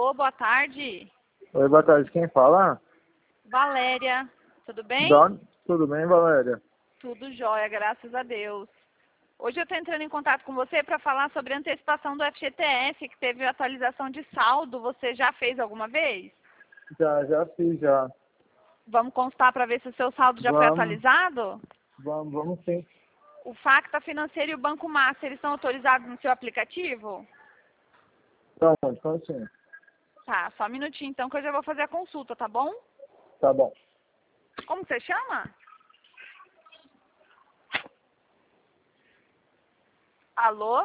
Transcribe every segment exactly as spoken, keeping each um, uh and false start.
Alô, boa tarde. Oi, boa tarde. Quem fala? Valéria, tudo bem? Da... Tudo bem, Valéria? Tudo jóia, graças a Deus. Hoje eu estou entrando em contato com você para falar sobre a antecipação do F G T S, que teve atualização de saldo. Você já fez alguma vez? Já, já fiz, já. Vamos constar para ver se o seu saldo já foi Vamos, atualizado? vamos, vamos sim. O Facta Financeiro e o Banco Master, eles estão autorizados no seu aplicativo? Então, então sim. Tá, só um minutinho então que eu já vou fazer a consulta, tá bom? Tá bom. Como você chama? Alô?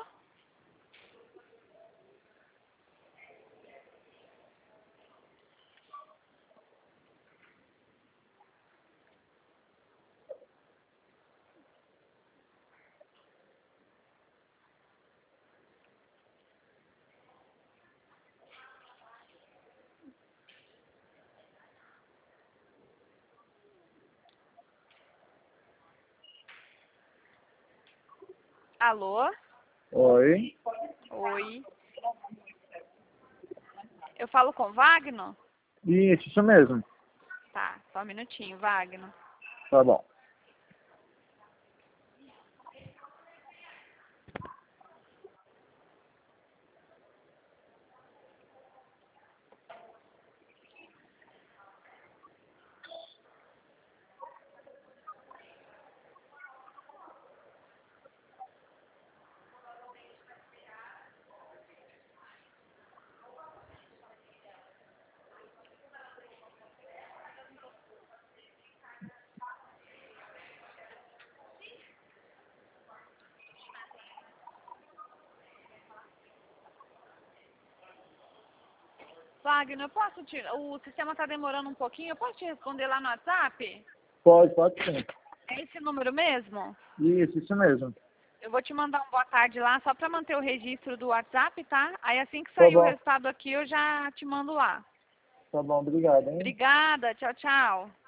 Alô? Oi. Oi. Eu falo com o Wagner? Isso, isso mesmo. Tá, só um minutinho, Wagner. Tá bom. Wagner, eu posso te... O sistema está demorando um pouquinho, eu posso te responder lá no WhatsApp? Pode, pode sim. É esse número mesmo? Isso, isso mesmo. Eu vou te mandar um boa tarde lá, só para manter o registro do WhatsApp, tá? Aí assim que Tá sair o bom. resultado aqui, eu já te mando lá. Tá bom, obrigado, hein? Obrigada, tchau, tchau.